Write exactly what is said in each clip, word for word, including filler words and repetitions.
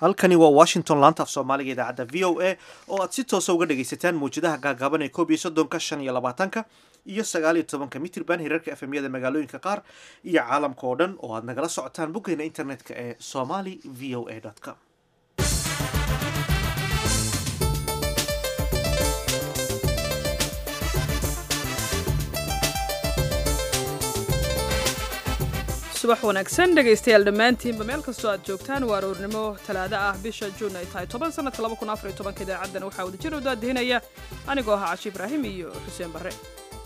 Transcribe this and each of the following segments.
halkani waa washington laanta af soomaaliga idaacadda v o a oo aad si toosa uga dhagaysataan mawjadaha gaagaaban ee koob iyo soddonka shan iyo labaatanka iyo sagaal iyo tobanka mitirban hirarka efemyada magaalooyinka qaar iyo caalamka oo dhan oo aad nagala socotaan boggeena internetka ee somali v o a com. subax wanaagsan dhegaystayaal dhammaantiinba meel kastoo aad joogtaan waa aroornimo talaado ah bisha juun ay tahay toban sanadka laba kun afar iyo tobanka idaacaddana waxaa wadajir u daadihinaya anigoo ahaa cashi ibraahim iyo xuseen barre.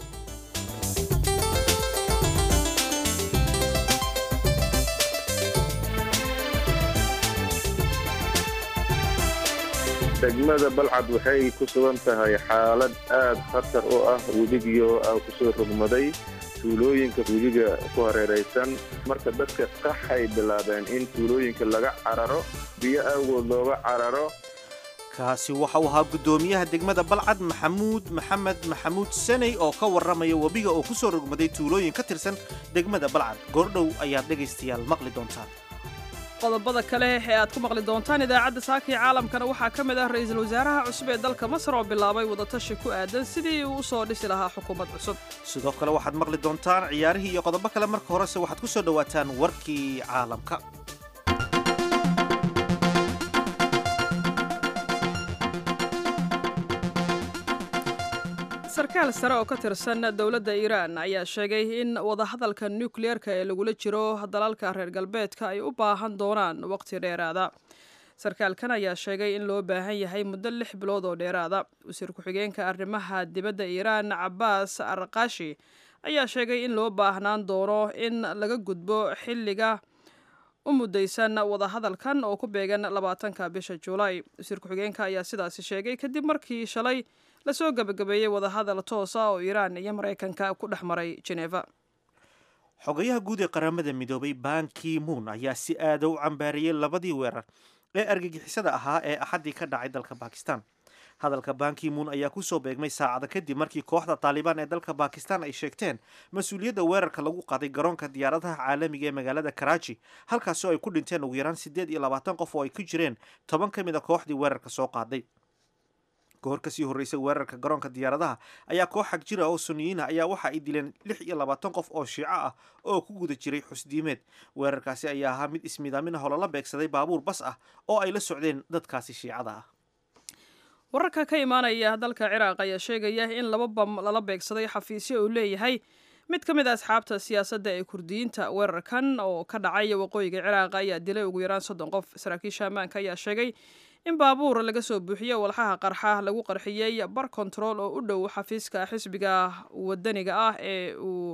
degmada balcad waxay ku sugan tahay xaalad aad khatar u ah webigiyo aa ku soo rogmaday tuulooyinka webiga ku hareeraysan marka dadka qaxay bilaabeen in tuulooyinka laga cararo biyo awgood looga cararo. kaasi waxa uu ahaa guddoomiyaha degmada balcad maxamuud maxamed maxamuud saney oo ka warramaya webiga oo ku soo rogmaday tuulooyin ka tirsan degmada balcad. goordhow ayaad dhegaystayaal maqli doontaan. qodobada kale ee aad ku maqli doontaan idaacadda saaka iyo caalamkana waxaa ka mid ah ra-iisul wasaaraha cusub ee dalka masar oo bilaabay wadatashi ku aadan sidii uu u soo dhisi lahaa xukuumad cusub. sidoo kale waxaad maqli doontaan ciyaarihii iyo qodobo kale. marka horese waxaad ku soo dhowaataan warkii caalamka. sarkaal sare oo ka tirsan dowladda iiraan ayaa sheegay in wadahadalka nukliyeerka ee lagula jiro dalalka reer galbeedka ay u baahan doonaan waqti dheeraada. sarkaalkan ayaa sheegay in loo baahan yahay muddo lix bilood oo dheeraada. wasiir ku-xigeenka arrimaha dibadda iiraan cabaas arqaashi ayaa sheegay in loo baahnaan doono in laga gudbo xilliga u mudaysan wadahadalkan oo ku beegan labaatanka bisha juulaay. wasiir ku-xigeenka ayaa sidaasi sheegay kadib markii shalay lasoo gabagabeeyey wadahadal toosa oo iiraan iyo maraykanka ku dhex maray Geneva. xogayaha guud ee qaramada midoobay Ban Ki-moon ayaa si aada u cambaariyey labadii weerar ee argagixisada ahaa ee axaddii ka dhacay dalka Bakistan. hadalka Ban Ki-moon ayaa kusoo beegmay saacada kadib markii kooxda Taliban ee dalka Bakistan ay sheegteen mas-uuliyadda weerarka lagu qaaday garoonka diyaaradaha caalamiga ee magaalada Karachi, halkaasoo ay ku dhinteen ugu yaraan siddeed iyo labaatan qof oo ay ku jireen toban ka mid a kooxdii weerarka soo qaaday. goor kasii horreysay weerarka garoonka diyaaradaha ayaa koox xag jira oo sunniyiin ah ayaa waxa ay dileen lix iyo labaatan qof oo shiico ah oo ku guda jiray xusdiimeed. weerarkaasi ayaa ahaa mid ismiidaamin ah oo lala beegsaday baabuur bas ah oo ay la socdeen dadkaasi shiicada ah. wararka ka imaanaya dalka ciraaq ayaa sheegaya in laba bam lala beegsaday xafiisyo uu leeyahay mid ka mid a asxaabta siyaasadda ee kurdiyiinta. weerarkan oo ka dhacay waqooyiga ciraaq ayaa dilay ugu yaraan soddon qof. saraakiisha ammaanka ayaa sheegay in baabuur laga soo buuxiyey walxaha qarxa lagu qarxiyey bar kontarool oo u dhow xafiiska xisbiga wadaniga ah ee uu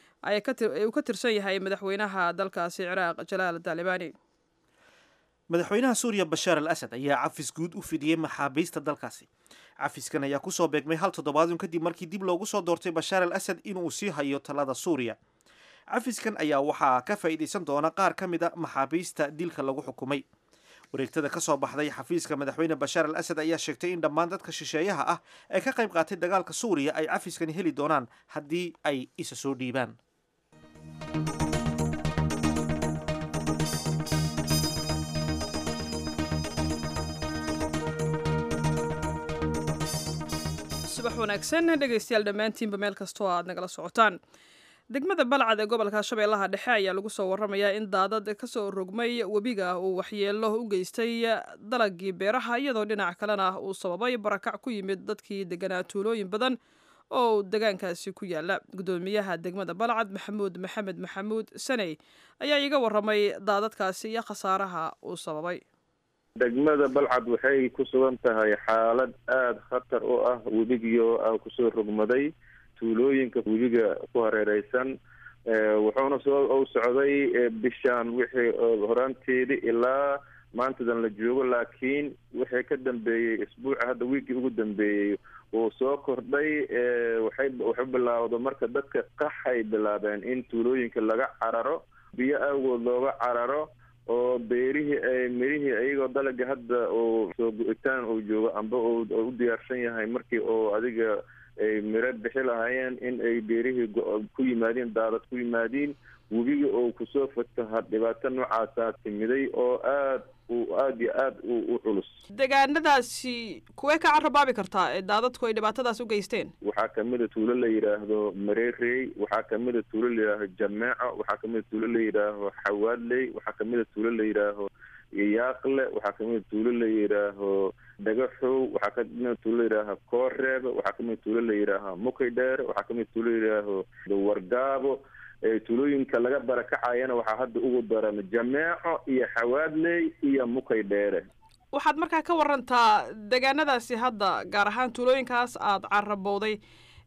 ka tirsan yahay madaxweynaha dalkaasi ciraaq jalaal taalibani. madaxweynaha suuriya bashaar al asad ayaa cafis guud u fidiyey maxaabiista dalkaasi. cafiskan ayaa kusoo beegmay hal toddobaadun kadib markii dib loogu soo doortay bashaar al asad inuu sii hayo talada suuriya. cafiskan ayaa waxaa ka faa'iidaysan doona qaar ka mid a maxaabiista dilka lagu xukumay. wareegtada ka soo baxday xafiiska madaxweyne bashaar al asad ayaa sheegtay in dhammaan dadka shisheeyaha ah ee ka qayb qaatay dagaalka suuriya ay cafiskani heli doonaan haddii ay isa soo dhiibaan. subax wanaagsan dhegaystayaal dhammaantiinba meel kastoo aad nagala socotaan. degmada balcad ee gobolka shabeellaha dhexe ayaa lagu soo warramayaa in daadad ka soo rogmay webiga uu waxyeelo u geystay dalagii beeraha, iyadoo dhinac kalena uu sababay barakac ku yimid dadkii deganaa tuulooyin badan oo degaankaasi ku yaala. guddoomiyaha degmada balcad maxamuud maxamed maxamuud saney ayaa iiga warramay daadadkaasi iyo khasaaraha uu sababay. degmada balcad waxay ku sugan tahay xaalad aad khatar u ah webigiyo aa kusoo rogmaday tuulooyinka webiga ku hareeraysan. wuxuuna soo u socday bishaan wixii horaanteedii ilaa maantadan la joogo, laakiin wixii ka dambeeyey isbuuca hadda wiigii ugu dambeeyey uu soo kordhay. waxay waxu bilaawdo marka dadka qaxay bilaabeen in tuulooyinka laga cararo biyo awgood looga cararo oo beerihii ay mirihii iyagoo dalaga hadda uu soo go-itaan uu joogo amba u diyaarsan yahay markii oo adiga ay miro bixi lahaayeen in ay beerihii ku yimaadeen daadad ku yimaadiin webiga oo kusoo fataha dhibaato noocaasaa timiday oo aad uu aada iyo aada u culus. deegaanadaasi kuwee ka carabaabi kartaa ee daadadku ay dhibaatadaas u geysteen? waxaa kamid a tuulo la yidhaahdo mareerey, waxaa kamid a tuulo la yidhaaho jameeco, waxaa kamid a tuulo la yidhaaho xawaadley, waxaa kamid a tuulo la yidhaaho yaaqle, waxaa kamid a tuulo la yidhaaho dhagaxow, waxaa kamid a tuulo la yidhaaho kooreebe, waxaa kamid a tuulo la yidhaaho mukaydheere, waxaa kamid a tuulo la yidhaaho wargaabo. tuulooyinka laga barakacayana waxaa hadda ugu daran jameeco iyo xawaadley iyo mukaydheere. waxaad markaa ka warantaa deegaanadaasi hadda gaar ahaan tuulooyinkaas aada carabowday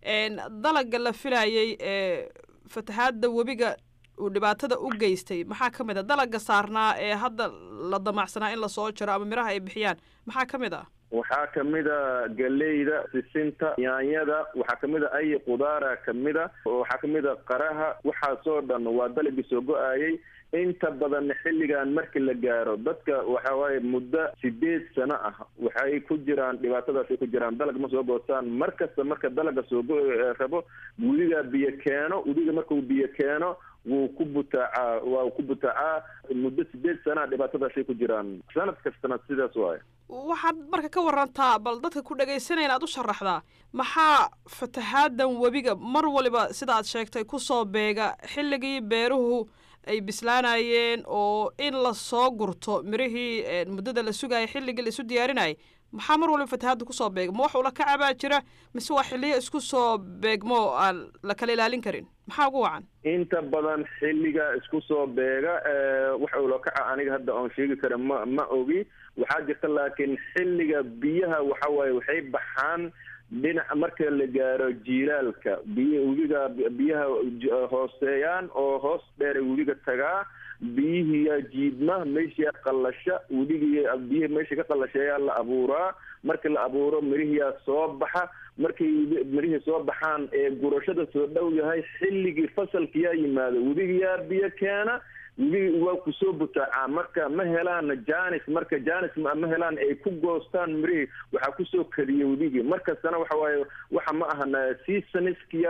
dalaga la filayay ee fatahaada webiga uu dhibaatada u geystay maxaa ka mid a? dalaga saarnaa ee hadda la damacsanaa in lasoo jaro ama miraha ay bixiyaan maxaa ka mid ah? waxaa kamid a galeyda, sisinta, yaanyada, waxaa kamid a ay qudaara kamid a, waxaa kamid a qaraha. waxaasoo dhan waa dalagii soo go-ayay. inta badan xilligan markii la gaaro dadka waxa waaye muddo sideed sano ah waxay ku jiraan dhibaatadaas ay ku jiraan, dalag ma soo goostaan. mar kasta marka dalaga soo go rabo webiga biyo keeno, webiga markuu biyo keeno wuu ku butaacaa waa ku butaacaa muddo sideed sana dhibaatadaasay ku jiraan, sanad kastana sidaas waaye. waxaad marka ka warantaa bal dadka ku dhagaysanayna aad u sharaxdaa maxaa fatahaadan webiga mar waliba sida aad sheegtay kusoo beega xilligii beeruhu ay bislaanayeen oo in lasoo gurto mirihii muddada la sugayay xilligii la isu diyaarinayay, maxaa mar waliba fatahaadda kusoo beega? ma wax ula kacabaa jira mise waa xilliyo isku soo beegmo aan la kala ilaalin karin? maxaa ugu wacan? inta badan xilliga isku soo beega waxa ula kaca aniga hadda oon sheegi kara ma ma ogi. waxaa jirta laakiin xilliga biyaha waxa waaye waxay baxaan dhinaca marka la gaaro jiilaalka, biy webiga biyaha hooseeyaan oo hoos dheera webiga tagaa, biyihiiyaa jiidma, meeshiyaa qallasha, weligii biyihi meesha ka qallasheeyaa la abuuraa. markii la abuuro mirihiyaa soo baxa, markay mirihii soo baxaan ee gurashada soo dhow yahay xilligii fasalkiyaa yimaado, webigiyaa biyo keena, webigi waa kusoo butaacaa. marka ma helaan janis, marka janis ma helaan ay ku goostaan mirihii, waxaa kusoo kadiya webigi. markastana waxa waaye waxa ma ahan seasoniskiya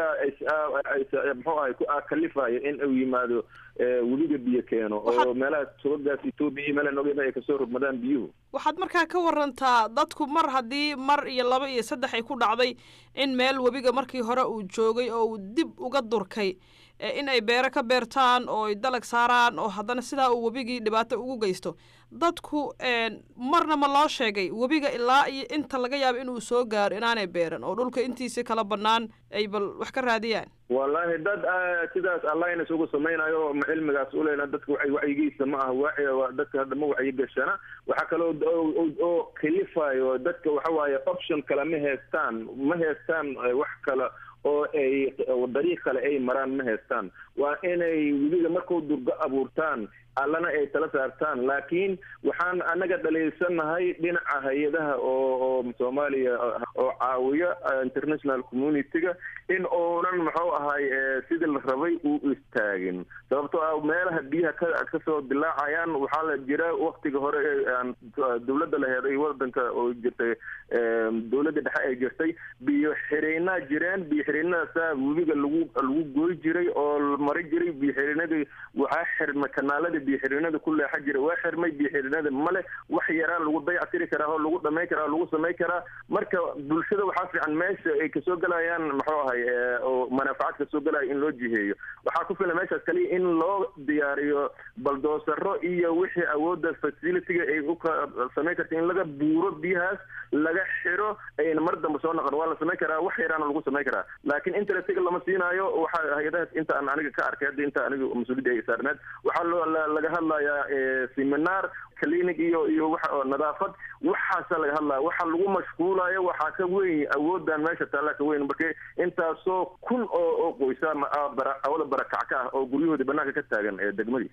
muxuu ahay ku kalifayo in uu yimaado webiga biyo keeno oo meelaha togagaas Ethiopia meelaha noogada ay kasoo rogmadaan biyuhu. waxaad markaa ka warantaa dadku mar haddii mar iyo laba iyo saddex ay ku dhacday in meel webiga markii hore uu joogay oo uu dib uga durkay in ay beero ka beertaan oo ay dalag saaraan oo haddana sidaa uu webigii dhibaato ugu geysto, dadku marna ma loo sheegay webiga ilaa iyo inta laga yaabo inuu soo gaaro inaanay beeran oo dhulka intiisa kala bannaan ay bal wax ka raadiyaan? wallaahi dad sidaas allahna isugu samaynayo ma cilmigaas u leena dadka waxay wacyigiisa ma aha waa dadka hadda ma wacyi gashana. waxaa kaloo oo kalifayo dadka waxa waaye option kale ma haystaan ma haystaan wax kale oo ay dariiq kale ay maraan ma haystaan. waa inay webiga markuu durgo abuurtaan allana ay tala saartaan. laakiin waxaan anaga dhaleysanahay dhinaca hay-adaha oo oo Soomaaliya oo caawiya international community-ga in oonan muxuu ahay sidii la rabay uu istaagin, sababtoo ah meelaha biyaha ka ka soo dilaacayaan waxaa la jira waqtiga hore dawladda la heeday wadanka oo jirtay dawladda dhexe ay jirtay biyo xireenaa jireen, biyo xireenadaasa webiga lagu lagu gooy jiray oo mari jiray. biyo xireenadii waxaa xirma kanaalada biyo xireenada ku leexa jiray waa xirmay, biyo xireenada male wax yaraan lagu dayactiri karaa oo lagu dhamay karaa lagu samay karaa. marka bulshada waxaa fiican meesha ay kasoo galayaan muxuu ahay oo manaafacaad kasoo galaya in loo jiheeyo. waxaa ku filan meeshaas kaliya in loo diyaariyo baldoosaro iyo wixii awoodda facility-ga ay u samayn karta in laga buuro biyahaas laga xiro ayna mar dambe soo noqon. waa la samayn karaa, wax yaraana lagu samayn karaa, laakiin interestiga lama siinaayo. waxaa hay-adahaas inta aan aniga ka arkay hadda inta aniga mas-uuliyadda ay saarneed waxaa laga hadlayaa seminar clinic iyo iyo waxa nadaafad waxaasa laga hadlaya. waxa lagu mashquulayo waxaa ka weyn awoodan meesha taala ka weyn markay intaasoo kun oo oo qoysa awada barakac ka ah oo guryahooda banaanka ka taagan ee degmadii.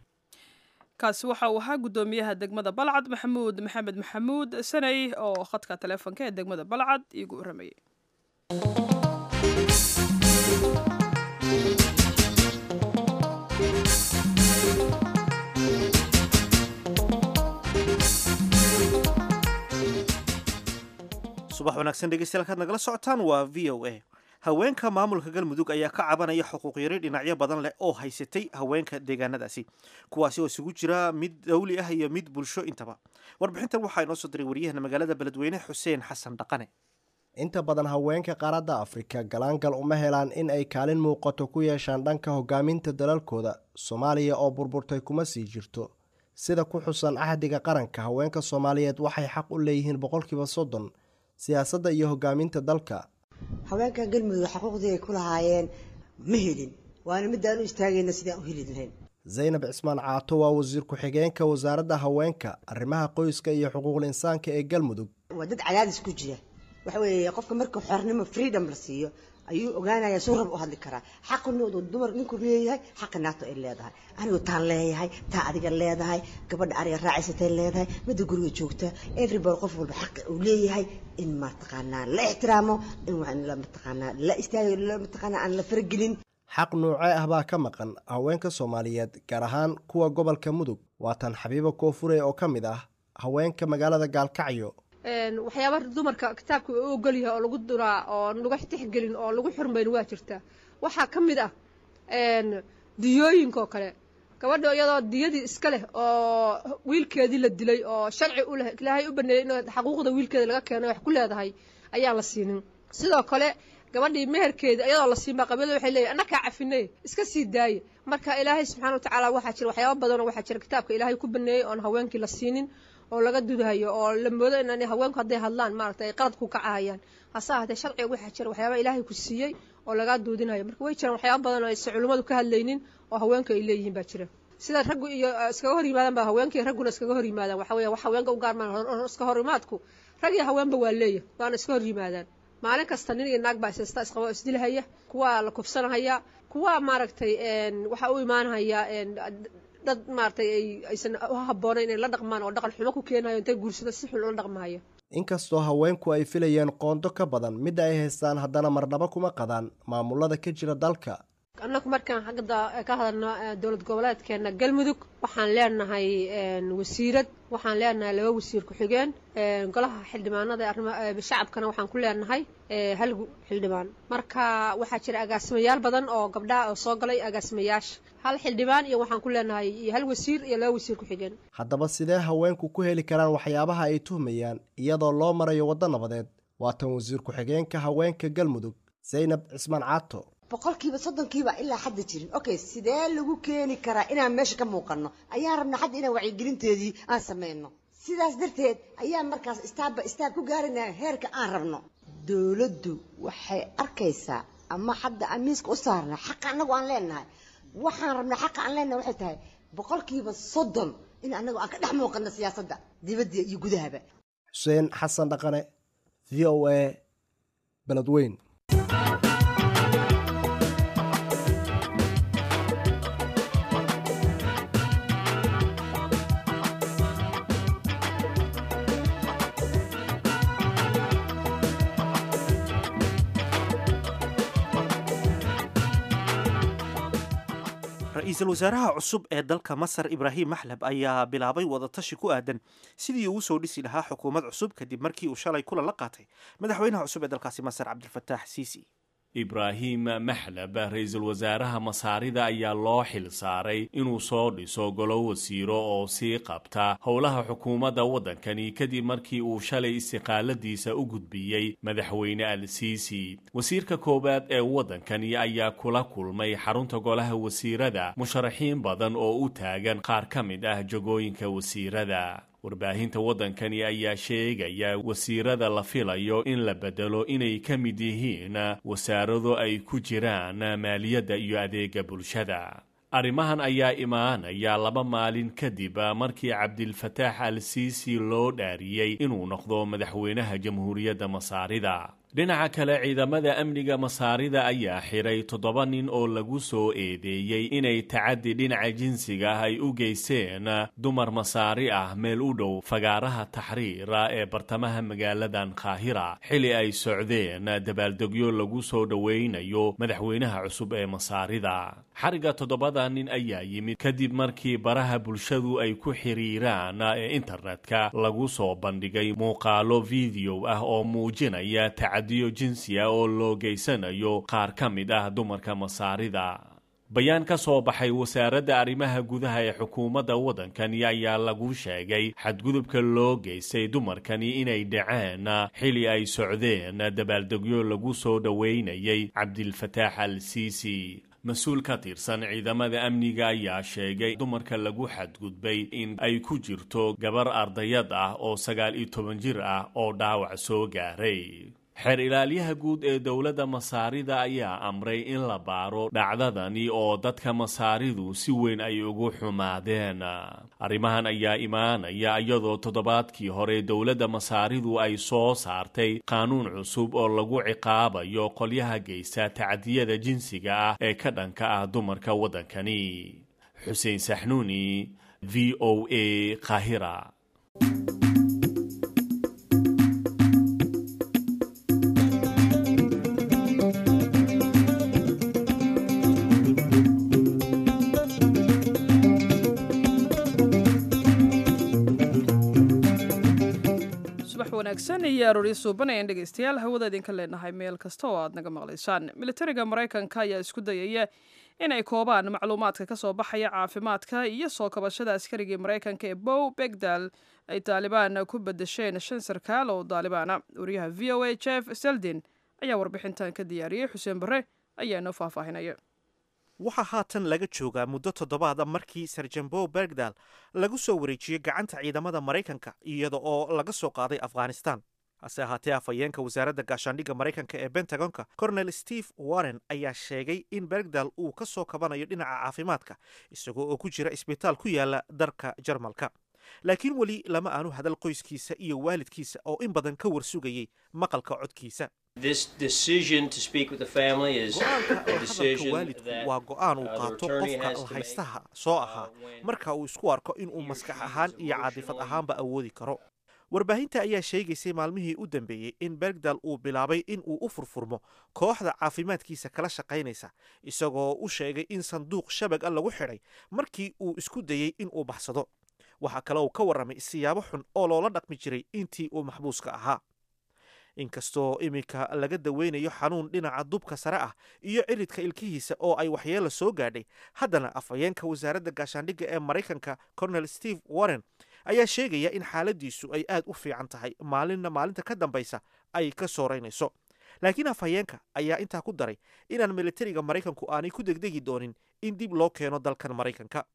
kaasi waxa uu ahaa guddoomiyaha degmada Balcad Maxamuud Maxamed Maxamuud Sanay oo khadka telefoonka ee degmada Balcad igu waramayay. subax wanaagsan dhegeystayaal kaad nagala socotaan waa v o a. haweenka maamulka galmudug ayaa ka cabanaya xuquuq yari dhinacyo badan leh oo haysatay haweenka deegaanadaasi kuwaasi oo isugu jira mid dawli ah iyo mid bulsho intaba. warbixintan waxaa inoo soo diray waryahana magaalada beledweyne xuseen xasan dhaqane. inta badan haweenka qaaradda Afrika galaangal uma helaan in ay kaalin muuqato ku yeeshaan dhanka hogaaminta dalalkooda. Soomaaliya oo burburtay kuma sii jirto. sida ku xusan ahdiga qaranka, haweenka Soomaaliyeed waxay xaq u leeyihiin boqolkiiba soddon siyaasadda iyo hogaaminta dalka. haweenka galmudug xuquuqdii ay ku lahaayeen ma helin, waana mid aan u istaagayna sidaan u heli lahayn. Zaynab Cismaan Caato waa wasiir ku-xigeenka wasaaradda haweenka, arrimaha qoyska iyo xuquuqul insaanka ee galmudug. waa dad cadaadis ku jira. waxa weeye qofka marka xornimo freedom la siiyo ayuu ogaanayaa soo rab u hadli karaa. xaqnoodu dumar ninku leeyahay, xaqnaato ay leedahay. anigu taan leeyahay, taa adiga leedahay, gabadha ariga raacisatay leedahay, mid guriga joogta. everybody qof walba xaq uu leeyahay in ma taqaanaa la ixtiraamo, in waxaan la taqaanaa la istaago, la taqaanaa aan la fargelin. xaq noocee ah baa ka maqan haweenka Soomaaliyeed, gaar ahaan kuwa gobolka Mudug. waa tan Xabiibo Koofure oo ka mid ah haweenka magaalada Gaalkacyo. een waxyaabaha dumarka kitaabka uu ogol yahay oo lagu duraa oo lagu tixgelin oo lagu xurmeyn waa jirta. waxa kamid ah een diyooyinka kale, gabadha iyadoo diyadii iska leh oo wiilkeedii la dilay oo sharci u leh Ilaahay u baneeyay in xuquuqda wiilkeeda laga keeno wax ku leedahay ayaa la siinin. sidoo kale gabadhii meherkeeda iyadoo la siima qabiilada waxay leeyahay annaka cafinay iska sii daayay. marka Ilaahay subxaanahu wa ta'aala waxa jira waxyaabo badan oo waxa jira kitaabka Ilaahay ku baneeyay oo haweenkii la siinin oo laga dudahayo oo la moodo in ay haweenku haday hadlaan maartay qalad ku kacayaan. hasa hada sharciga waxa jira waxyaabo Ilaahay ku siiyay oo laga duudinayo. marka way jiraan waxyaabo badan oo ay culimadu ka hadlaynin oo haweenka ay leeyihiin baa jira. sida raggu iyo iskaga hor yimaadaan baa haweenka ragguna iskaga hor yimaadaan. waxa weeye wax haweenka u gaar maan iska hor yimaadku rag iyo haweenba waa leeyahay, waana iska hor yimaadaan. maalin kasta nin iyo naag baa istaa isqabo isdilahaya, kuwa la kufsanaya, kuwa maaragtay een waxa uu imaanaya een dad maartay ay aysan haboonayn in la dhaqmaan oo dhaqan xumo ku keenayo intay guursado si xul u dhaqmaayo. inkastoo haweenku ay filayeen qoondo ka badan mid ay haystaan, haddana marnaba kuma qadaan maamulada ka jira dalka. annagu markaan xagga ka hadalno dawlad goboleedkeena galmudug waxaan leenahay een wasiirad, waxaan leenahay laba wasiir ku xigeen, een golaha xildhibaanada arrimaha shacabkana waxaan ku leenahay ee hal xildhibaan. marka waxa jira agaasimayaal badan oo gabdhaha oo soo galay agaasimayaasha, hal xildhibaan iyo waxaan ku leenahay hal wasiir iyo laba wasiir ku xigeen. haddaba sidee haweenku ku heli karaan waxyaabaha ay tuhmayaan iyadoo loo marayo waddo nabadeed? waa tan wasiir ku-xigeenka haweenka galmudug Zaynab Cismaan Caato. boqolkiiba soddonkiiba ilaa hadda jirin. okay sidee lagu keeni karaa inaan meesha ka muuqano? ayaa rabna hadda inaan wacyigelinteedii aan sameeyno. sidaas darteed ayaa markaas istaaba istaab ku gaarinaa heerka aan rabno. dawladdu waxay arkaysaa ama hadda amiiska u saarnaa xaq anagu aan leenahay. waxaan rabnaa xaq aan leenahay waxay tahay boqolkiiba soddon in anagu aan ka dhex muuqano siyaasadda dibadda iyo gudahaba. Xuseen Xasan Dhaqane, V O A, Beledweyne. ra-iisul wasaaraha cusub ee dalka Masar Ibraahim Maxlab ayaa bilaabay wadatashi ku aadan sidii uu soo dhisi lahaa xukuumad cusub kadib markii uu shalay kulan la qaatay madaxweynaha cusub ee dalkaasi Masar Cabdilfataax Siisi. ibraahim maxlab ra-iisul wasaaraha masaarida ayaa loo xil saaray inuu soo dhiso golo wasiiro oo sii qabta howlaha xukuumadda waddankani kadib markii uu shalay istiqaaladiisa u gudbiyey madaxweyne al-siisi. wasiirka koowaad ee waddankani ayaa kula kulmay xarunta golaha wasiirada musharaxiin badan oo u taagan qaar ka mid ah jagooyinka wasiirada. warbaahinta waddankani ayaa sheegaya wasiirada la filayo in la bedelo inay ka mid yihiin wasaarado ay ku jiraan maaliyadda iyo adeega bulshada. arrimahan ayaa imaanaya laba maalin kadib markii Cabdilfataax al-Siisi loo dhaariyey inuu noqdo madaxweynaha jamhuuriyadda Masaarida. dhinaca kale ciidamada amniga Masaarida ayaa xiray toddoba nin oo lagu soo eedeeyey inay tacaddi dhinaca jinsiga ah ay u geysteen dumar Masaari ah meel u dhow fagaaraha Taxriir ee bartamaha magaaladan Qaahira xili ay socdeen dabaaldegyo lagu soo dhaweynayo madaxweynaha cusub ee Masaarida. xariga toddobada nin ayaa yimid kadib markii baraha bulshadu ay ku xiriiraan ee internetka lagu soo bandhigay muuqaalo video ah oo muujinaya tacaddi tacadiyo jinsiya oo loo geysanayo qaar ka mid ah dumarka masaarida. bayaan ka soo baxay wasaaradda arrimaha gudaha ee xukuumadda waddankani ayaa lagu sheegay xadgudubka loo geystay dumarkani inay dhaceen xili ay socdeen dabaaldegyo lagu soo dhoweynayay cabdilfataax al siisi. mas-uul ka tirsan ciidamada amniga ayaa sheegay dumarka lagu xadgudbay in ay ku jirto gabar ardayad ah oo sagaal iyo toban jir ah oo dhaawac soo gaaray. xeer ilaaliyaha guud ee dowladda masaarida ayaa amray in la baaro dhacdadani oo dadka masaaridu si weyn ay ugu xumaadeen. arrimahan ayaa imaanaya iyadoo toddobaadkii hore dowladda masaaridu ay soo saartay qaanuun cusub oo lagu ciqaabayo qolyaha geysta tacdiyada jinsiga ah ee ka dhanka ah dumarka waddankani. xuseen saxnuuni, v o a, Qaahira. wanaagsan iyo arooryo suubanayaan dhegaystayaal hawada idinka leenahay meel kasta oo aad naga maqlaysaan. militariga maraykanka ayaa isku dayaya inay koobaan macluumaadka ka soo baxaya caafimaadka iyo soo kabashada askarigii maraykanka ee bow begdal ay taalibaan ku bedesheen shan sarkaal oo daalibaana. wariyaha v o a jeff seldin ayaa warbixintan ka diyaariyey. xuseen barre ayaa inoo faahfaahinaya. waxaa haatan laga joogaa muddo toddobaada markii sarjan bow bergdal lagu soo wareejiyey gacanta ciidamada maraykanka iyada oo laga soo qaaday afghanistan. hase ahaatee afhayeenka wasaaradda gaashaandhigga maraykanka ee bentagonka cornel steve warren ayaa sheegay in bergdal uu ka soo kabanayo dhinaca caafimaadka isagoo oo ku jira isbitaal ku yaala dalka jarmalka. laakiin weli lama aanu hadal qoyskiisa iyo waalidkiisa oo in badan ka warsugayay maqalka codkiisa. go-aanka waalidku waa go-aan uu qaato qofka lahaystaha soo ahaa marka uu isku arko inuu maskax ahaan iyo caadifad ahaanba awoodi karo. warbaahinta ayaa sheegaysay maalmihii u dambeeyey in bergdal uu bilaabay in uu u furfurmo kooxda caafimaadkiisa kala shaqaynaysa isagoo u sheegay in sanduuq shabag a lagu xidhay markii uu isku dayey in uu baxsado. waxaa kale uu ka warramay siyaabo xun oo loola dhaqmi jiray intii uu maxbuuska ahaa. inkastoo iminka laga daweynayo xanuun dhinaca dubka sare ah iyo ciridka ilkihiisa oo ay waxyeelo soo gaadhay, haddana afhayeenka wasaaradda gaashaandhigga ee maraykanka cornel steve warren ayaa sheegaya in xaaladiisu ay aad u fiican tahay, maalinna maalinta ka dambaysa ay ka sooraynayso. laakiin afhayeenka ayaa intaa ku daray inaan militariga maraykanku aanay ku degdegi doonin in dib loo keeno dalkan maraykanka.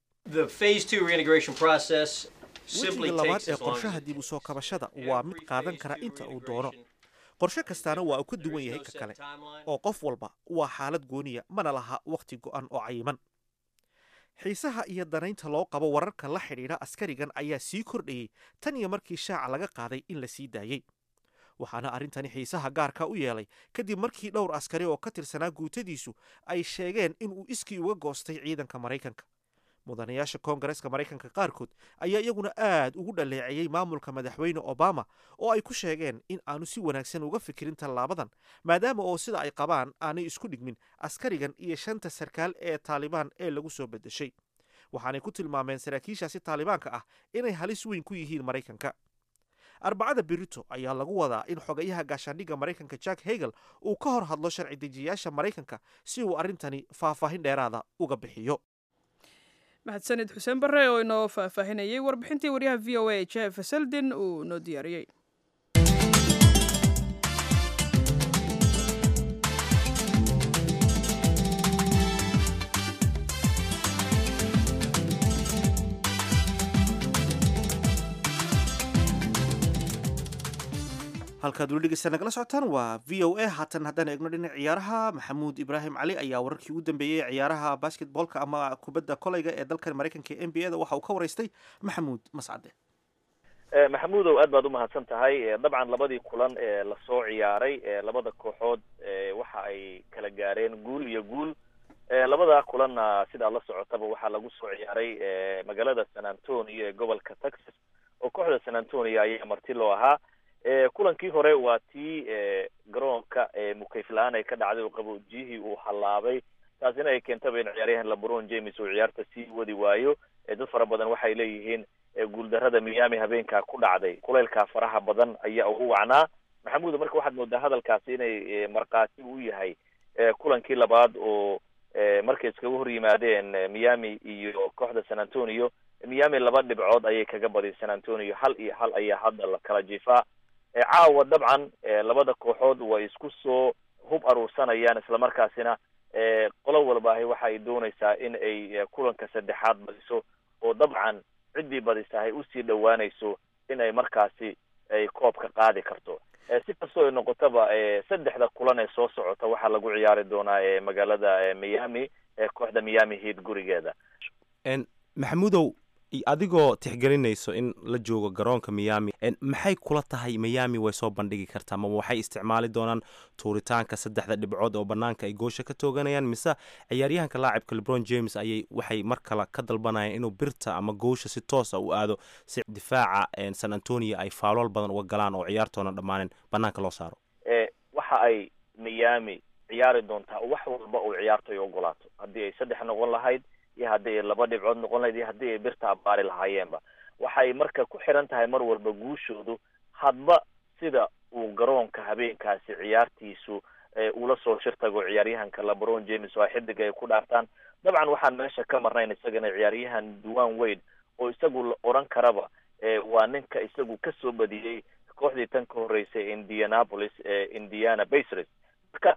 wejiga labaad ee qorshaha dib u soo kabashada waa mid qaadan kara inta uu doono. qorshe kastaana waa uu ka duwan yahay ka kale oo qof walba waa xaalad gooniya, mana laha wakhti go'an oo cayiman. xiisaha iyo danaynta loo qabo wararka la xidhiidha askarigan ayaa sii kordhayey tan iyo markii shaaca laga qaaday in la sii daayey. waxaana arrintani xiisaha gaarka u yeelay kadib markii dhowr askari oo ka tirsanaa guutadiisu ay sheegeen inuu iskii uga goostay ciidanka maraykanka. mudanayaasha koongareeska maraykanka qaarkood ayaa iyaguna aad ugu dhaleeceeyey maamulka madaxweyne obama oo ay ku sheegeen in aanu si wanaagsan uga fikirin tallaabadan, maadaama oo sida ay qabaan aanay isku dhigmin askarigan iyo shanta sarkaal ee taalibaan ee lagu soo bedeshay. waxaanay ku tilmaameen saraakiishaasi taalibaanka ah inay halis weyn ku yihiin maraykanka. arbacada berito ayaa lagu wadaa in xogayaha gaashaandhigga maraykanka jack hagel uu ka hor hadlo sharci dejiyaasha maraykanka si uu arrintani faahfaahin dheeraada uga bixiyo. mahadsanid xuseen barre oo inoo faahfaahinayay warbixintii waryaha v o a jeff seldin uu noo diyaariyey. halkaad weli dhegeysta nagala socotaan waa v o a. haatan haddaan eegno dhinac ciyaaraha, maxamuud ibraahim cali ayaa wararkii ugu dambeeyey ciyaaraha basketboolka ama kubadda kolayga ee dalkan maraykanka ee n b a da waxa uu ka waraystay maxamuud mascade. maxamuudow aad baad umahadsan tahay. dabcan labadii kulan ee lasoo ciyaaray labada kooxood waxa ay kala gaareen guul iyo guul. labada kulanna sidaa la socotaba waxaa lagu soo ciyaaray magaalada san antonio ee gobolka texas oo kooxda san antonio ayaa marti loo ahaa. kulankii hore waa tii garoonka mukayf la-aan ay ka dhacday oo qaboojiyihii uu hallaabay, taasina ay keentaba in ciyaaryahan lebron james uu ciyaarta sii wadi waayo. dad fara badan waxay leeyihiin guuldarrada miami habeenkaa ku dhacday kulaylkaa faraha badan ayaa ugu wacnaa, maxamuud marka waxaad moodaa hadalkaasi inay markhaati u yahay kulankii labaad oo markay iskaga hor yimaadeen Miami iyo kooxda San Antonio. Miami laba dhibcood ayay kaga badiyay San Antonio, hal iyo hal ayaa hadda la kala jiifaa. caawa dabcan labada kooxood way isku soo hub aruursanayaan, isla markaasina qolo walbaahi waxa ay doonaysaa in ay kulanka saddexaad badiso oo dabcan ciddii badisa ay usii dhowaanayso in ay markaasi ay koobka qaadi karto. si kastoo ay noqotaba saddexda kulan ee soo socota waxaa lagu ciyaari doonaa magaalada Miami, kooxda Miami Heat gurigeeda. maxamuudow, adigoo tixgelinayso in la joogo garoonka Miami, maxay kula tahay Miami way soo bandhigi kartaa? ma waxay isticmaali doonaan tuuritaanka saddexda dhibcood oo banaanka ay goosha ka tooganayaan, mise ciyaaryahanka laacibka LeBron James ayay waxay mar kale ka dalbanayaan inuu birta ama goosha si toos ah u aado si difaaca San Antonio ay faalol badan uga galaan oo ciyaartoona dhamaanin banaanka loo saaro? waxa ay Miami ciyaari doontaa wax walba oo ciyaartoy ogolaato, haddii ay saddex noqon lahayd iyo haddii ay laba dhibcood noqon lahayd iyo haddii ay birta abaari lahaayeenba. waxay marka ku xiran tahay mar walba guushoodu hadba sida uu garoonka habeenkaasi ciyaartiisu ula soo shirtago ciyaaryahanka LeBron James oo xidig ay ku dhaartaan. dabcan waxaan meesha ka marnayn isagana ciyaaryahan Dwayne Wade oo isagu la oran karaba waa ninka isagu ka soo badiyay kooxdii tan ka horeysay Indianapolis Indiana Pacers. marka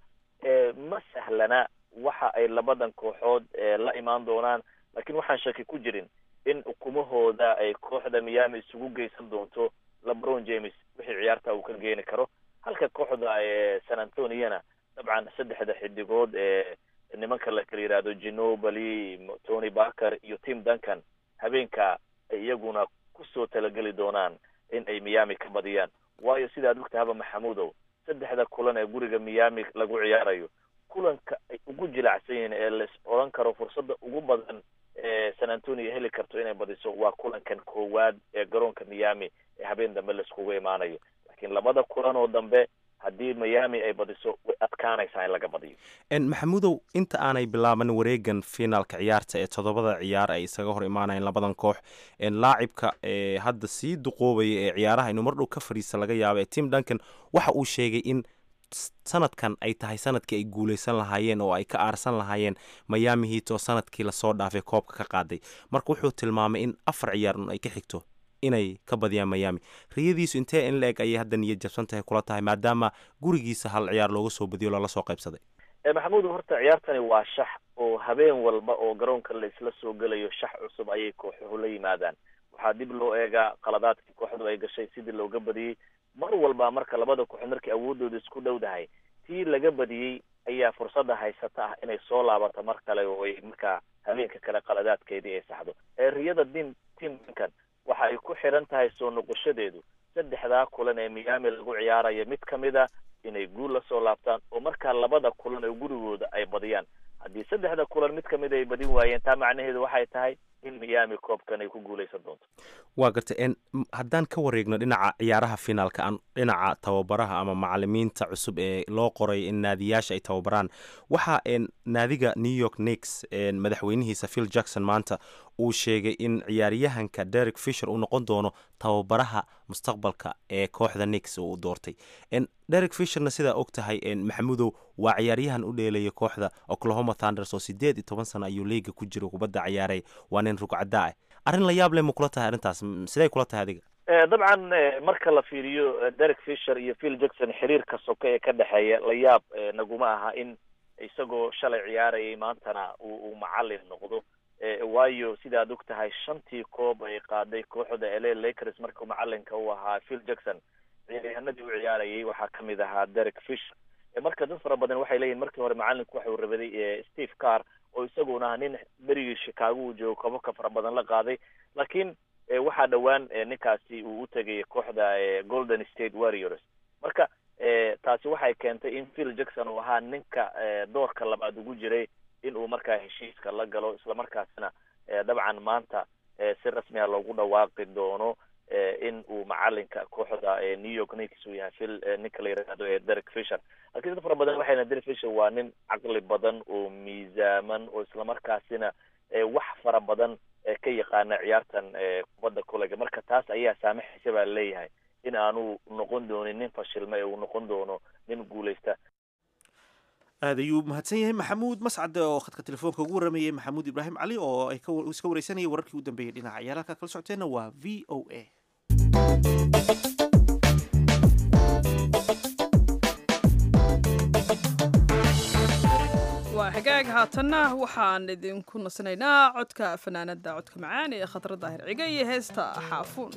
ma sahlana waxa ay labadan kooxood la imaan doonaan, laakiin waxaan shaki ku jirin in ukumahooda ay kooxda Miami isugu geysan doonto LeBron James wixii ciyaarta uu ka geeni karo, halka kooxda San Antonio dabcan saddexda xidigood ee nimanka la kala yiraahdo Ginobili, Tony Parker iyo Tim Duncan habeenka iyaguna ku soo talageli doonaan in ay Miami ka badiyaan. waayo sidaad ogtahay maxamuudow, saddexda kulan ee guriga Miami lagu ciyaarayo kulanka ay ugu jilacsan yihiin ee la oran karo fursadda ugu badan ee San Antonio heli karto inay badiso waa kulankan koowaad ee garoonka Miami ee habeen dambe la iskugu imaanayo. laakiin labada kulan oo dambe haddii Miami ay badiso way adkaanaysaa in laga badiyo. maxamuudow, inta aanay bilaaban wareegan finaalka ciyaarta ee toddobada ciyaar ay isaga hor imaanayeen labadan koox, laacibka hadda sii duqoobaya ee ciyaaraha inuu mar dhow ka fadhiisa laga yaabo ee Tim Duncan waxa uu sheegay in sanadkan ay tahay sanadkii ay guuleysan lahaayeen oo ay ka aarsan lahaayeen Miami Heat oo sanadkii lasoo dhaafay koobka ka qaaday. marka wuxuu tilmaamay in afar ciyaar un ay ka xigto inay ka badiyaan Miami. riyadiisu intee in la-eg ayay hadda niyad jabsan tahay kula tahay maadaama gurigiisa hal ciyaar looga soo badiyo lala soo qaybsaday? maxamuud, horta ciyaartani waa shax oo habeen walba oo garoonka la isla soo gelayo shax cusub ayay kooxuhu la yimaadaan. waxaa dib loo eegaa qaladaadkii kooxdu ay gashay sidii looga badiyey. mar walba marka labada kooxood markay awoodooda isku dhowdahay tii laga badiyey ayaa fursadda haysata ah inay soo laabato mar kale oo ay markaa habeenka kale qaladaadkeedii ay saxdo. riyada dim Tim Duncan waxa ay ku xiran tahay soo noqoshadeedu saddexdaa kulan ee Miami lagu ciyaaraya mid kamid a inay guul la soo laabtaan oo markaa labada kulan ee gurigooda ay badiyaan. haddii saddexda kulan mid kamid ay badin waayeen taa macnaheedu waxay tahay in Miami koobkan ay ku guuleysan doonto. waa gartay. haddaan ka wareegno dhinaca ciyaaraha finaalka aan dhinaca tababaraha ama macalimiinta cusub ee loo qoray in naadiyaasha ay tababaraan, waxa naadiga New York Knicks madaxweynihiisa Phil Jackson maanta uu sheegay in ciyaaryahanka Derek Fisher uu noqon doono tababaraha mustaqbalka ee kooxda Knicks uu doortay. Derek Fisherna sidaa og tahay maxamuudow waa ciyaaryahan u dheelaya kooxda Oklahoma Thunder oo sideed iyo toban sano ayuu liiga ku jiro kubadda ciyaaray, waa nin rugcada ah. arrin la yaab leh ma kula tahay arrintaas? siday kula tahay adiga? dabcan marka la fiiriyo Derek Fisher iyo Phil Jackson xiriirka soka ee ka dhexeeya la yaab naguma aha in isagoo shalay ciyaarayay maantana uu macallin noqdo. waayo sidaad og tahay shantii koob ay qaaday kooxda L A Lakers markuu macallinka u ahaa Phil Jackson, ciyaaryahanadii u ciyaarayay waxaa kamid ahaa Derek Fisher. marka dad fara badan waxay leeyihin markii hore macallinku waxa uu rabaday Steve Kerr oo isaguna nin berigii Chicago uu joogo koobabka fara badan la qaaday, laakiin waxaa dhowaan ninkaasi uu u tegay kooxda Golden State Warriors. marka taasi waxay keentay in Phil Jackson uu ahaa ninka doorka labaad ugu jiray in uu markaa heshiiska la galo, isla markaasna dabcan maanta si rasmi ah loogu dhawaaqi doono in uu macallinka kooxda New York Knicks uu yahay Phil ninka la yiraahdo ee Derek Fisher. laakiin dad fara badan waxayna Derek Fisher waa nin caqli badan oo miisaaman oo isla markaasina wax fara badan ka yaqaana ciyaartan kubadda kolayga. marka taas ayaa saamaxaysa baa leeyahay in aanu noqon doonin nin fashilma ee uu noqon doono nin guulaysta. aad ayuu mahadsan yahay maxamuud mascade oo khadka telefoonka ugu waramayay maxamuud ibraahim cali oo ay iska wareysanayay wararkii u dambeeyey dhinaca ciyaaraha kala socoteenna waa v o a. waa xagaag haatanna waxaan idinku nasinaynaa codka fanaanada codka macaan ee khadra daahir ciga iyo heesta xaafuun.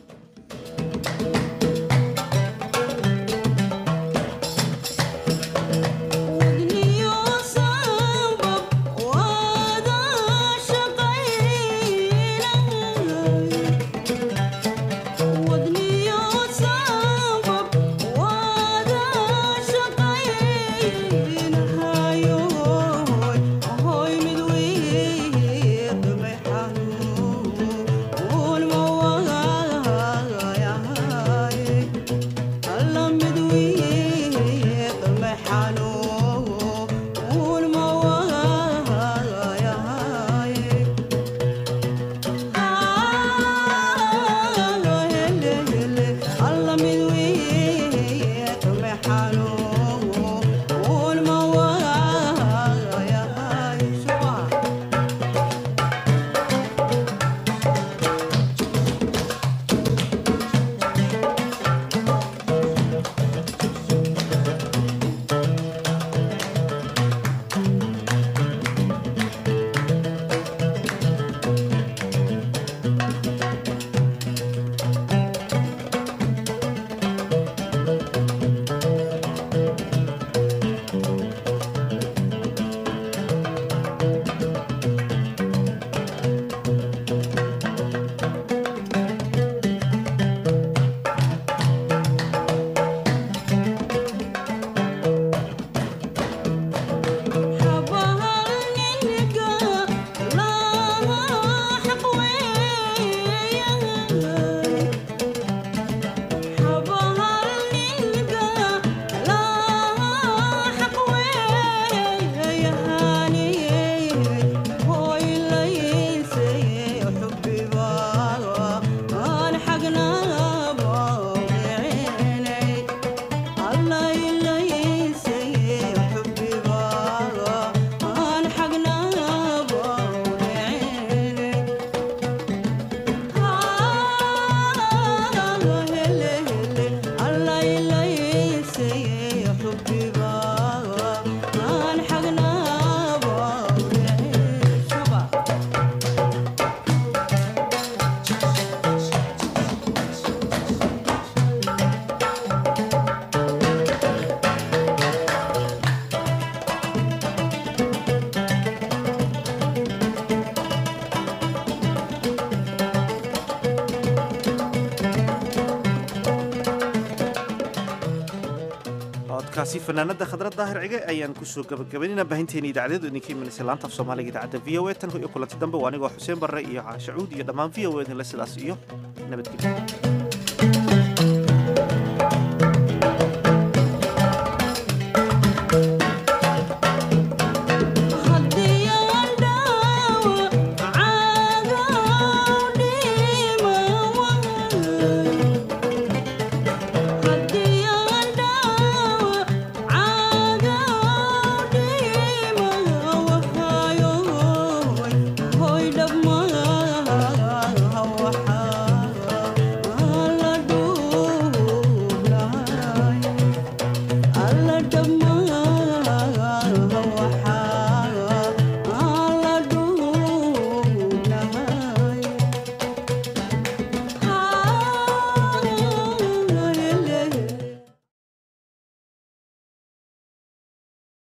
kaasi fanaanada khadra daahir cige ayaan kusoo gabagabaynayna baahinteena idaacadeedu idinka imanaysa laanta af soomaaliga idaacadda v o a tan iyo kulanti dambe waa anigoo xuseen barre iyo caashacuud iyo dhammaan v o a idinle sidaas iyo nabadgelyo.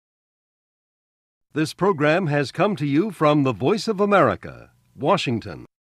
This program has come to you from the Voice of America, Washington.